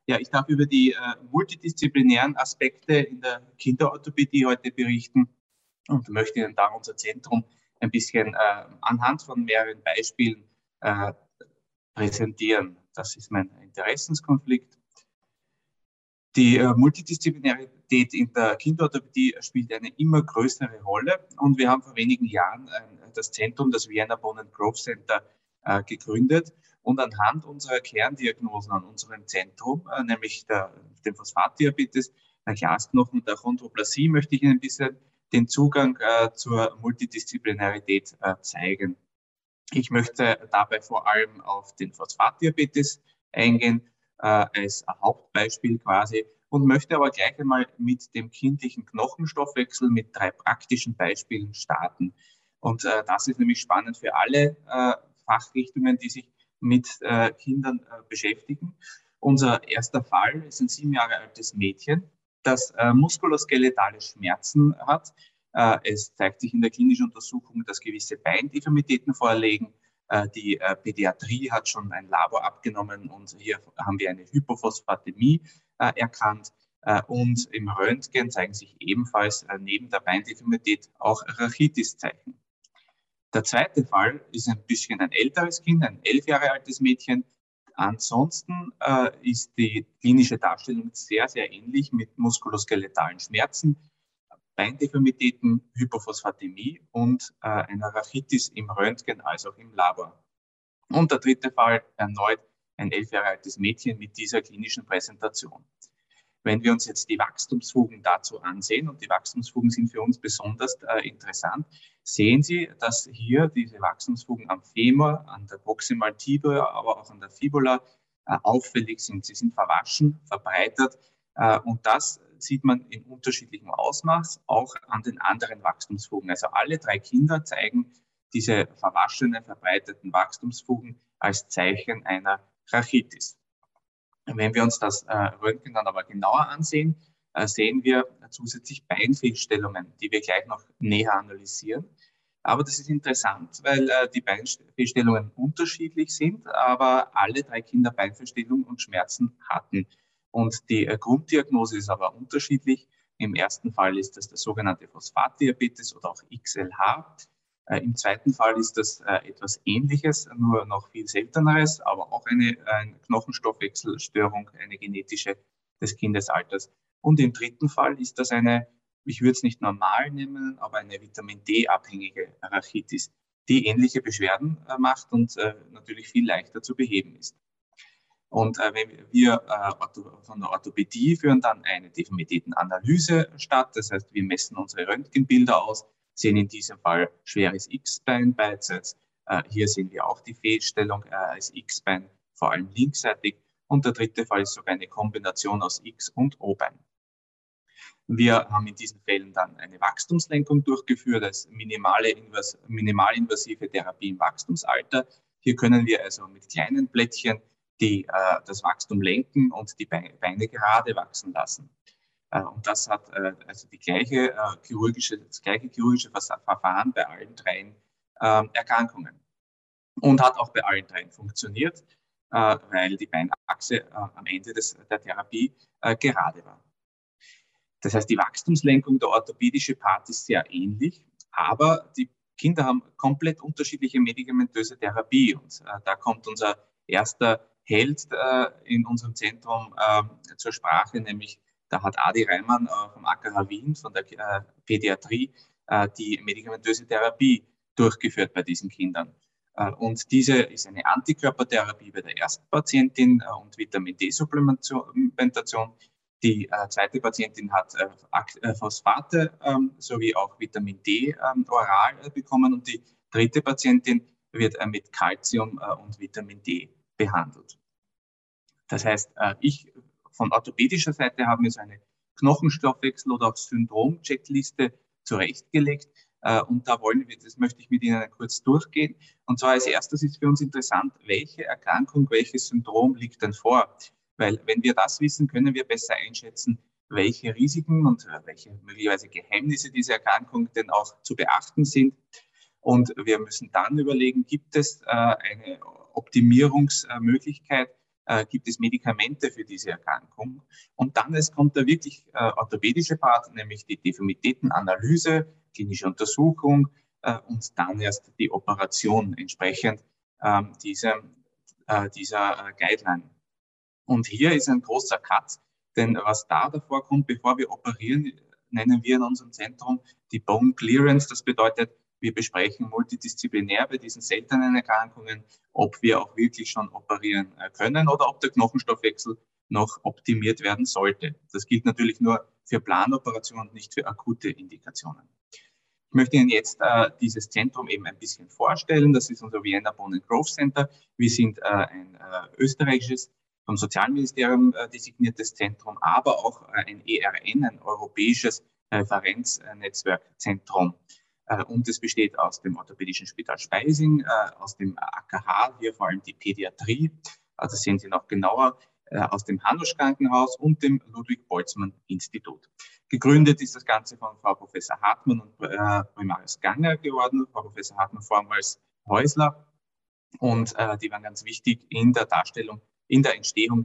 Ja, ich darf über die multidisziplinären Aspekte in der Kinderorthopädie heute berichten und möchte Ihnen da unser Zentrum ein bisschen anhand von mehreren Beispielen präsentieren. Das ist mein Interessenskonflikt. Die Multidisziplinarität in der Kinderorthopädie spielt eine immer größere Rolle und wir haben vor wenigen Jahren das Zentrum, das Vienna Bone and Growth Center, gegründet und anhand unserer Kerndiagnosen an unserem Zentrum, nämlich dem Phosphatdiabetes, der Glasknochen und der Chondroplasie, möchte ich Ihnen ein bisschen den Zugang zur Multidisziplinarität zeigen. Ich möchte dabei vor allem auf den Phosphatdiabetes eingehen, als Hauptbeispiel quasi, und möchte aber gleich einmal mit dem kindlichen Knochenstoffwechsel mit 3 praktischen Beispielen starten. Und das ist nämlich spannend für alle Fachrichtungen, die sich mit Kindern beschäftigen. Unser erster Fall ist ein 7 Jahre altes Mädchen, das muskuloskeletale Schmerzen hat. Es zeigt sich in der klinischen Untersuchung, dass gewisse Beindeformitäten vorliegen. Die Pädiatrie hat schon ein Labor abgenommen und hier haben wir eine Hypophosphatämie erkannt. Und im Röntgen zeigen sich ebenfalls neben der Beindeformität auch Rachitis-Zeichen. Der zweite Fall ist ein bisschen ein älteres Kind, ein 11 Jahre altes Mädchen. Ansonsten ist die klinische Darstellung sehr, sehr ähnlich mit muskuloskeletalen Schmerzen, Beindeformitäten, Hypophosphatämie und einer Rachitis im Röntgen als auch im Labor. Und der dritte Fall erneut ein 11 Jahre altes Mädchen mit dieser klinischen Präsentation. Wenn wir uns jetzt die Wachstumsfugen dazu ansehen, und die Wachstumsfugen sind für uns besonders interessant, sehen Sie, dass hier diese Wachstumsfugen am Femur, an der Proximal Tibia, aber auch an der Fibula auffällig sind. Sie sind verwaschen, verbreitert und das sieht man in unterschiedlichem Ausmaß auch an den anderen Wachstumsfugen. Also alle 3 Kinder zeigen diese verwaschenen, verbreiteten Wachstumsfugen als Zeichen einer Rachitis. Wenn wir uns das Röntgen dann aber genauer ansehen, sehen wir zusätzlich Beinfehlstellungen, die wir gleich noch näher analysieren. Aber das ist interessant, weil die Beinfehlstellungen unterschiedlich sind, aber alle 3 Kinder Beinfehlstellungen und Schmerzen hatten. Und die Grunddiagnose ist aber unterschiedlich. Im ersten Fall ist das der sogenannte Phosphatdiabetes oder auch XLH. Im zweiten Fall ist das etwas Ähnliches, nur noch viel selteneres, aber auch eine Knochenstoffwechselstörung, eine genetische des Kindesalters. Und im dritten Fall ist das eine, ich würde es nicht normal nennen, aber eine Vitamin D-abhängige Rachitis, die ähnliche Beschwerden macht und natürlich viel leichter zu beheben ist. Und wenn wir von der Orthopädie führen dann eine Deformitätenanalyse statt. Das heißt, wir messen unsere Röntgenbilder aus, sehen in diesem Fall schweres X-Bein beidseits. Hier sehen wir auch die Fehlstellung als X-Bein, vor allem linksseitig. Und der dritte Fall ist sogar eine Kombination aus X- und O-Bein. Wir haben in diesen Fällen dann eine Wachstumslenkung durchgeführt als minimalinvasive Therapie im Wachstumsalter. Hier können wir also mit kleinen Plättchen das Wachstum lenken und die Beine gerade wachsen lassen. Und das hat also das gleiche chirurgische Verfahren bei allen 3 Erkrankungen. Und hat auch bei allen 3 funktioniert, weil die Beinachse am Ende der Therapie gerade war. Das heißt, die Wachstumslenkung, der orthopädische Part ist sehr ähnlich, aber die Kinder haben komplett unterschiedliche medikamentöse Therapie. Und da kommt unser erster Held in unserem Zentrum zur Sprache, nämlich da hat Adi Reimann vom AKH Wien, von der Pädiatrie, die medikamentöse Therapie durchgeführt bei diesen Kindern. Und diese ist eine Antikörpertherapie bei der ersten Patientin und Vitamin D-Supplementation. Die zweite Patientin hat Phosphate sowie auch Vitamin D oral bekommen und die dritte Patientin wird mit Calcium und Vitamin D behandelt. Das heißt, von orthopädischer Seite haben wir so eine Knochenstoffwechsel- oder auch Syndrom-Checkliste zurechtgelegt. Und das möchte ich mit Ihnen kurz durchgehen. Und zwar als erstes ist für uns interessant, welche Erkrankung, welches Syndrom liegt denn vor? Weil wenn wir das wissen, können wir besser einschätzen, welche Risiken und welche möglicherweise Geheimnisse dieser Erkrankung denn auch zu beachten sind. Und wir müssen dann überlegen, gibt es eine Optimierungsmöglichkeit gibt es Medikamente für diese Erkrankung. Und dann kommt der wirklich orthopädische Part, nämlich die Deformitätenanalyse, klinische Untersuchung und dann erst die Operation entsprechend dieser Guideline. Und hier ist ein großer Cut, denn was da davor kommt, bevor wir operieren, nennen wir in unserem Zentrum die Bone Clearance. Das bedeutet, wir besprechen multidisziplinär bei diesen seltenen Erkrankungen, ob wir auch wirklich schon operieren können oder ob der Knochenstoffwechsel noch optimiert werden sollte. Das gilt natürlich nur für Planoperationen und nicht für akute Indikationen. Ich möchte Ihnen jetzt dieses Zentrum eben ein bisschen vorstellen. Das ist unser Vienna Bone and Growth Center. Wir sind ein österreichisches, vom Sozialministerium designiertes Zentrum, aber auch ein ERN, ein europäisches Referenznetzwerkzentrum. Und es besteht aus dem Orthopädischen Spital Speising, aus dem AKH, hier vor allem die Pädiatrie, das sehen Sie noch genauer, aus dem Hanusch Krankenhaus und dem Ludwig-Boltzmann-Institut. Gegründet ist das Ganze von Frau Professor Hartmann und Primarius Ganger geworden, Frau Professor Hartmann vormals Häusler. Und die waren ganz wichtig in der Darstellung, in der Entstehung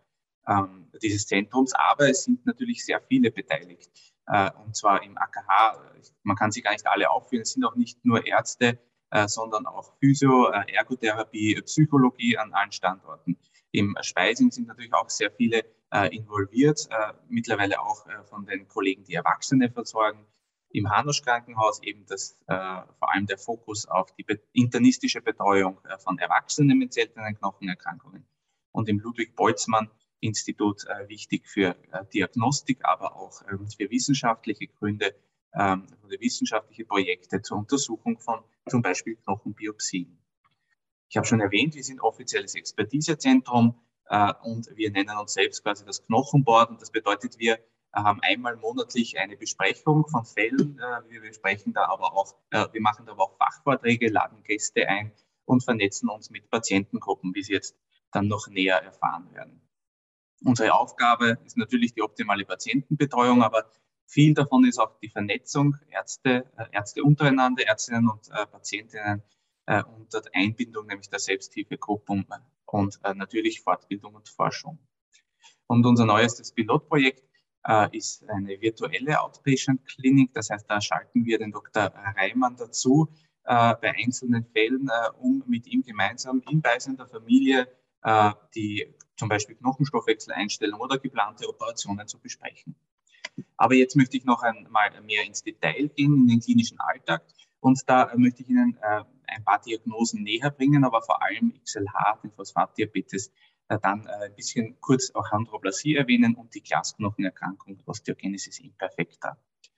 dieses Zentrums. Aber es sind natürlich sehr viele beteiligt. Und zwar im AKH, man kann sie gar nicht alle aufführen, es sind auch nicht nur Ärzte, sondern auch Physio, Ergotherapie, Psychologie an allen Standorten. Im Speising sind natürlich auch sehr viele involviert, mittlerweile auch von den Kollegen, die Erwachsene versorgen. Im Hanusch Krankenhaus eben vor allem der Fokus auf die internistische Betreuung von Erwachsenen mit seltenen Knochenerkrankungen. Und im Ludwig-Boltzmann-Institut wichtig für Diagnostik, aber auch für wissenschaftliche Gründe oder wissenschaftliche Projekte zur Untersuchung von zum Beispiel Knochenbiopsien. Ich habe schon erwähnt, wir sind offizielles Expertisezentrum und wir nennen uns selbst quasi das Knochenboard. Und das bedeutet, wir haben einmal monatlich eine Besprechung von Fällen. Wir machen da aber auch Fachvorträge, laden Gäste ein und vernetzen uns mit Patientengruppen, wie Sie jetzt dann noch näher erfahren werden. Unsere Aufgabe ist natürlich die optimale Patientenbetreuung, aber viel davon ist auch die Vernetzung, Ärzte untereinander, Ärztinnen und Patientinnen unter Einbindung nämlich der Selbsthilfegruppen und natürlich Fortbildung und Forschung. Und unser neuestes Pilotprojekt ist eine virtuelle Outpatient-Klinik. Das heißt, da schalten wir den Dr. Reimann dazu, bei einzelnen Fällen, um mit ihm gemeinsam in Beisein der Familie die zum Beispiel Knochenstoffwechseleinstellung oder geplante Operationen zu besprechen. Aber jetzt möchte ich noch einmal mehr ins Detail gehen, in den klinischen Alltag. Und da möchte ich Ihnen ein paar Diagnosen näher bringen, aber vor allem XLH, den Phosphatdiabetes, dann ein bisschen kurz auch Chondroplasie erwähnen und die Glasknochenerkrankung Osteogenesis imperfecta.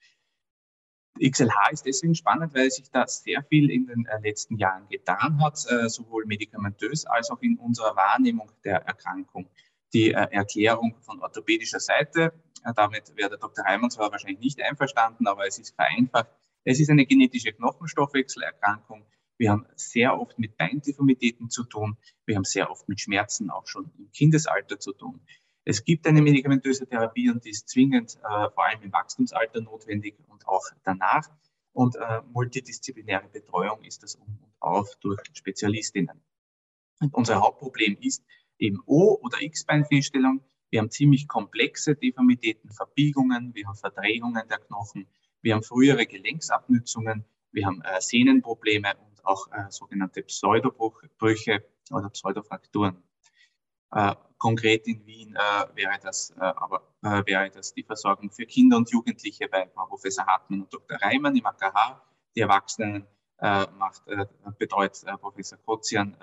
XLH ist deswegen spannend, weil sich da sehr viel in den letzten Jahren getan hat, sowohl medikamentös als auch in unserer Wahrnehmung der Erkrankung. Die Erklärung von orthopädischer Seite, damit wäre der Dr. Reimann zwar wahrscheinlich nicht einverstanden, aber es ist vereinfacht. Es ist eine genetische Knochenstoffwechselerkrankung. Wir haben sehr oft mit Beindeformitäten zu tun. Wir haben sehr oft mit Schmerzen auch schon im Kindesalter zu tun. Es gibt eine medikamentöse Therapie und die ist zwingend vor allem im Wachstumsalter notwendig und auch danach. Und multidisziplinäre Betreuung ist das um und auf durch Spezialistinnen. Und unser Hauptproblem ist eben O- oder X-Beinfehlstellung. Wir haben ziemlich komplexe Deformitäten, Verbiegungen, wir haben Verdrehungen der Knochen, wir haben frühere Gelenksabnützungen, wir haben Sehnenprobleme und auch sogenannte Pseudobrüche oder Pseudofrakturen. Konkret in Wien wäre das die Versorgung für Kinder und Jugendliche bei Frau Professor Hartmann und Dr. Reimann im AKH. Die Erwachsenen betreut Professor Kotzian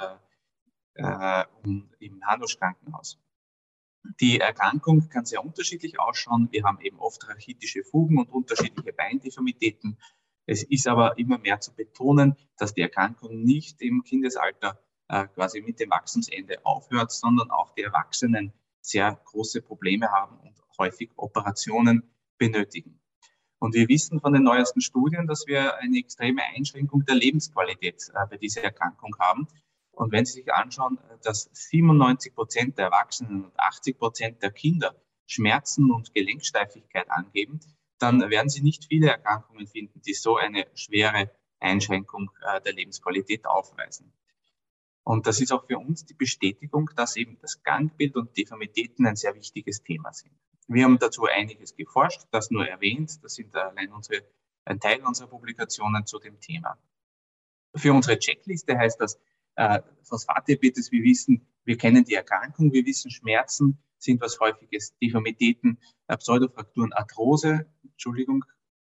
im Hanusch Krankenhaus. Die Erkrankung kann sehr unterschiedlich ausschauen. Wir haben eben oft rachitische Fugen und unterschiedliche Beindeformitäten. Es ist aber immer mehr zu betonen, dass die Erkrankung nicht im Kindesalter quasi mit dem Wachstumsende aufhört, sondern auch die Erwachsenen sehr große Probleme haben und häufig Operationen benötigen. Und wir wissen von den neuesten Studien, dass wir eine extreme Einschränkung der Lebensqualität bei dieser Erkrankung haben. Und wenn Sie sich anschauen, dass 97% der Erwachsenen und 80% der Kinder Schmerzen und Gelenksteifigkeit angeben, dann werden Sie nicht viele Erkrankungen finden, die so eine schwere Einschränkung der Lebensqualität aufweisen. Und das ist auch für uns die Bestätigung, dass eben das Gangbild und Deformitäten ein sehr wichtiges Thema sind. Wir haben dazu einiges geforscht, das nur erwähnt. Das sind allein ein Teil unserer Publikationen zu dem Thema. Für unsere Checkliste heißt das Phosphatdiabetes, wir wissen, wir kennen die Erkrankung, wir wissen, Schmerzen sind was Häufiges, Deformitäten, Pseudofrakturen, Arthrose, Entschuldigung.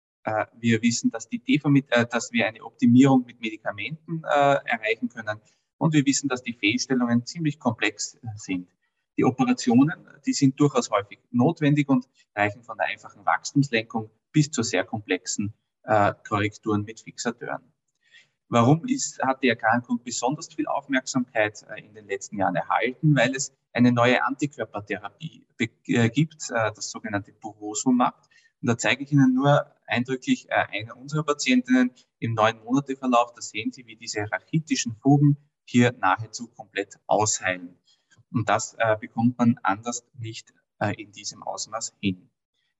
Wir wissen, dass dass wir eine Optimierung mit Medikamenten erreichen können. Und wir wissen, dass die Fehlstellungen ziemlich komplex sind. Die Operationen, die sind durchaus häufig notwendig und reichen von der einfachen Wachstumslenkung bis zu sehr komplexen Korrekturen mit Fixateuren. Warum hat die Erkrankung besonders viel Aufmerksamkeit in den letzten Jahren erhalten? Weil es eine neue Antikörpertherapie gibt, das sogenannte Burosumab. Und da zeige ich Ihnen nur eindrücklich eine unserer Patientinnen im 9-Monate-Verlauf. Da sehen Sie, wie diese rachitischen Fugen hier nahezu komplett ausheilen. Und das bekommt man anders nicht in diesem Ausmaß hin.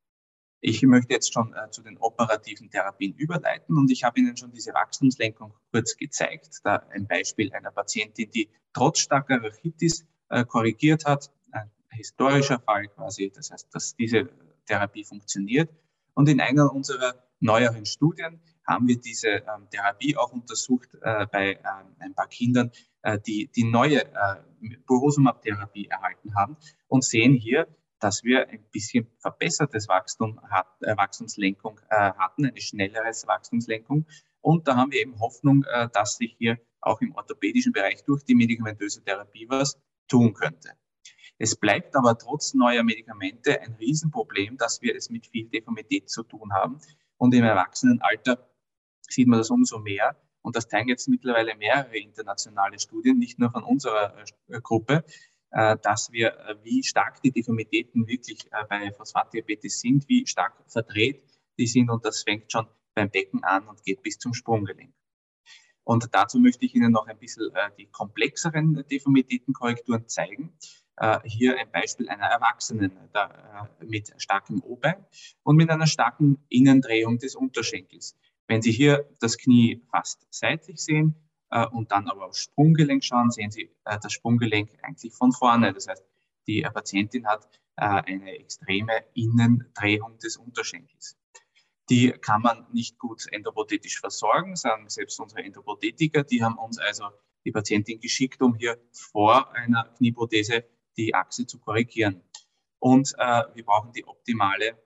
Ich möchte jetzt schon zu den operativen Therapien überleiten und ich habe Ihnen schon diese Wachstumslenkung kurz gezeigt. Da ein Beispiel einer Patientin, die trotz starker Rachitis korrigiert hat, ein historischer Fall quasi, das heißt, dass diese Therapie funktioniert. Und in einer unserer neueren Studien haben wir diese Therapie auch untersucht bei ein paar Kindern, die neue Burosumab-Therapie erhalten haben und sehen hier, dass wir ein bisschen verbessertes Wachstumslenkung hatten, eine schnelleres Wachstumslenkung. Und da haben wir eben Hoffnung, dass sich hier auch im orthopädischen Bereich durch die medikamentöse Therapie was tun könnte. Es bleibt aber trotz neuer Medikamente ein Riesenproblem, dass wir es mit viel Deformität zu tun haben. Und im Erwachsenenalter sieht man das umso mehr. Und das zeigen jetzt mittlerweile mehrere internationale Studien, nicht nur von unserer Gruppe, dass wir, wie stark die Deformitäten wirklich bei Phosphatdiabetes sind, wie stark verdreht die sind. Und das fängt schon beim Becken an und geht bis zum Sprunggelenk. Und dazu möchte ich Ihnen noch ein bisschen die komplexeren Deformitätenkorrekturen zeigen. Hier ein Beispiel einer Erwachsenen mit starkem O-Bein und mit einer starken Innendrehung des Unterschenkels. Wenn Sie hier das Knie fast seitlich sehen und dann aber aufs Sprunggelenk schauen, sehen Sie das Sprunggelenk eigentlich von vorne. Das heißt, die Patientin hat eine extreme Innendrehung des Unterschenkels. Die kann man nicht gut endoprothetisch versorgen, sagen selbst unsere Endoprothetiker. Die haben uns also die Patientin geschickt, um hier vor einer Knieprothese die Achse zu korrigieren. Und wir brauchen die optimale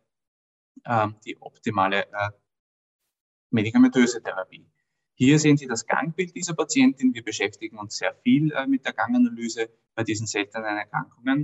medikamentöse Therapie. Hier sehen Sie das Gangbild dieser Patientin. Wir beschäftigen uns sehr viel mit der Ganganalyse bei diesen seltenen Erkrankungen.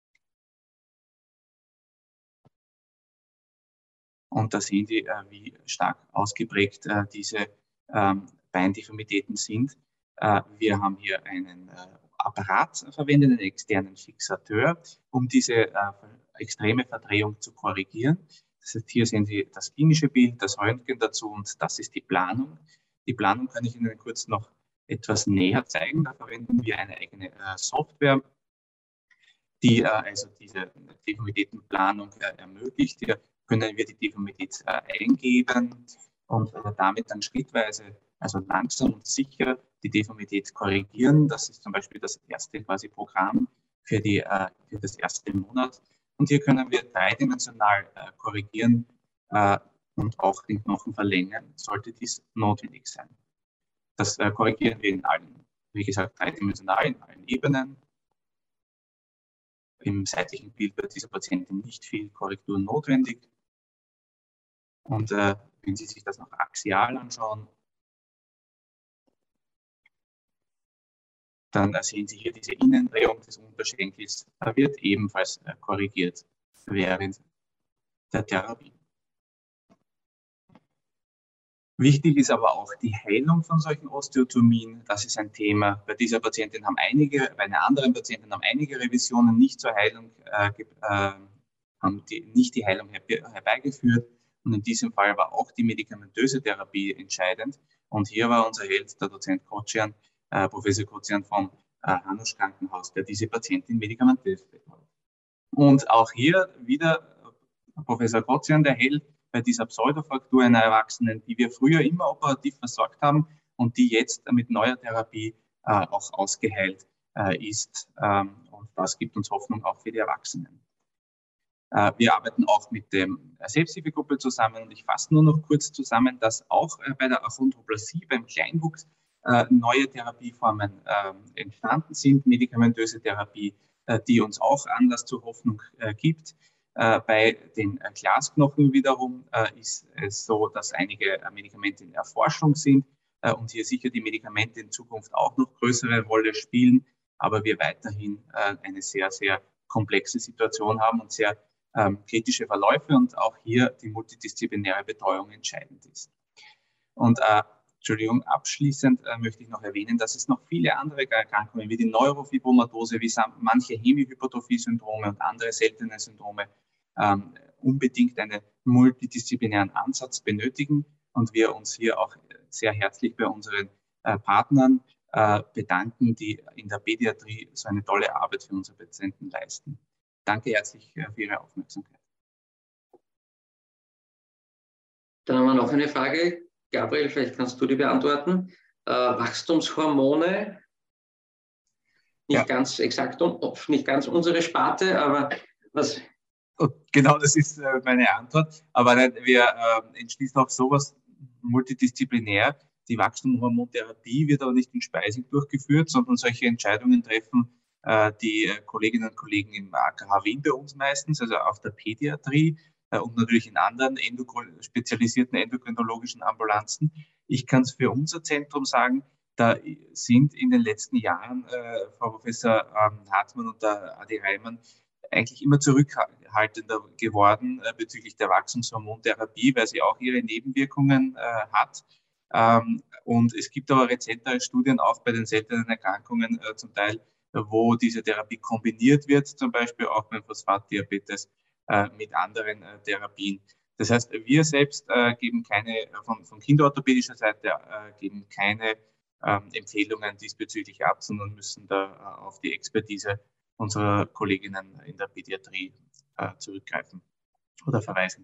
Und da sehen Sie, wie stark ausgeprägt diese Beindeformitäten sind. Wir haben hier einen Apparat verwendet, einen externen Fixateur, um diese extreme Verdrehung zu korrigieren. Das heißt, hier sehen Sie das klinische Bild, das Röntgen dazu und das ist die Planung. Die Planung kann ich Ihnen kurz noch etwas näher zeigen. Da verwenden wir eine eigene Software, die also diese Deformitätenplanung ermöglicht. Hier können wir die Deformität eingeben und damit dann schrittweise, also langsam und sicher, die Deformität korrigieren. Das ist zum Beispiel das erste quasi Programm für das erste Monat. Und hier können wir dreidimensional korrigieren und auch den Knochen verlängern, sollte dies notwendig sein. Das korrigieren wir in allen, wie gesagt, dreidimensional in allen Ebenen. Im seitlichen Bild bei dieser Patientin nicht viel Korrektur notwendig. Und wenn Sie sich das noch axial anschauen, dann sehen Sie hier diese Innendrehung des Unterschenkels, wird ebenfalls korrigiert während der Therapie. Wichtig ist aber auch die Heilung von solchen Osteotomien. Das ist ein Thema. Bei dieser Patientin bei einer anderen Patientin haben einige Revisionen nicht zur Heilung, haben nicht die Heilung herbeigeführt. Und in diesem Fall war auch die medikamentöse Therapie entscheidend. Und hier war unser Held, der Dozent Kocian, Professor Kocian vom Hanusch Krankenhaus, der diese Patientin medikamentös betreut. Und auch hier wieder Professor Kocian, der Held bei dieser Pseudofraktur einer Erwachsenen, die wir früher immer operativ versorgt haben und die jetzt mit neuer Therapie auch ausgeheilt ist. Und das gibt uns Hoffnung auch für die Erwachsenen. Wir arbeiten auch mit der Selbsthilfegruppe zusammen und ich fasse nur noch kurz zusammen, dass auch bei der Achondroplasie, beim Kleinwuchs, neue Therapieformen entstanden sind, medikamentöse Therapie, die uns auch Anlass zur Hoffnung gibt. Bei den Glasknochen wiederum ist es so, dass einige Medikamente in Erforschung sind und hier sicher die Medikamente in Zukunft auch noch größere Rolle spielen, aber wir weiterhin eine sehr, sehr komplexe Situation haben und sehr kritische Verläufe und auch hier die multidisziplinäre Betreuung entscheidend ist. Und Entschuldigung, abschließend möchte ich noch erwähnen, dass es noch viele andere Erkrankungen wie die Neurofibromatose, wie manche Hemihypertrophie-Syndrome und andere seltene Syndrome unbedingt einen multidisziplinären Ansatz benötigen und wir uns hier auch sehr herzlich bei unseren Partnern bedanken, die in der Pädiatrie so eine tolle Arbeit für unsere Patienten leisten. Danke herzlich für Ihre Aufmerksamkeit. Dann haben wir noch eine Frage. Gabriel, vielleicht kannst du die beantworten. Wachstumshormone, nicht ganz exakt, nicht ganz unsere Sparte, aber was? Genau, das ist meine Antwort. Aber wir entschließen auch sowas multidisziplinär. Die Wachstumshormontherapie wird aber nicht in Speising durchgeführt, sondern solche Entscheidungen treffen die Kolleginnen und Kollegen im AKH Wien bei uns meistens, also auf der Pädiatrie und natürlich in anderen spezialisierten endokrinologischen Ambulanzen. Ich kann es für unser Zentrum sagen, da sind in den letzten Jahren Frau Professor Hartmann und der Adi Reimann eigentlich immer zurückhaltender geworden bezüglich der Wachstumshormontherapie, weil sie auch ihre Nebenwirkungen hat. Und es gibt aber rezentere Studien auch bei den seltenen Erkrankungen zum Teil, wo diese Therapie kombiniert wird, zum Beispiel auch beim Phosphatdiabetes mit anderen Therapien. Das heißt, wir selbst geben keine, von kinderorthopädischer Seite geben keine Empfehlungen diesbezüglich ab, sondern müssen da auf die Expertise unserer Kolleginnen in der Pädiatrie zurückgreifen oder verweisen.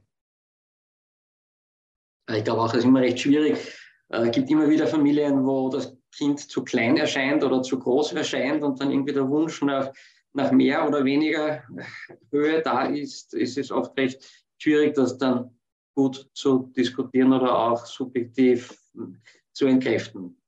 Ich glaube auch, das ist immer recht schwierig. Es gibt immer wieder Familien, wo das Kind zu klein erscheint oder zu groß erscheint und dann irgendwie der Wunsch nach mehr oder weniger Höhe da ist, ist es oft recht schwierig, das dann gut zu diskutieren oder auch subjektiv zu entkräften.